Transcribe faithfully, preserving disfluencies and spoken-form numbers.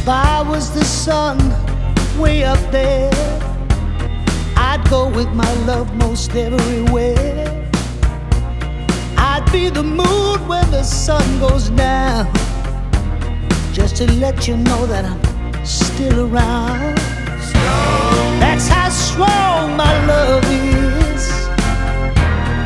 If I was the sun way up there, I'd go with my love most everywhere. I'd be the moon when the sun goes down, just to let you know that I'm still around. That's how strong my love is.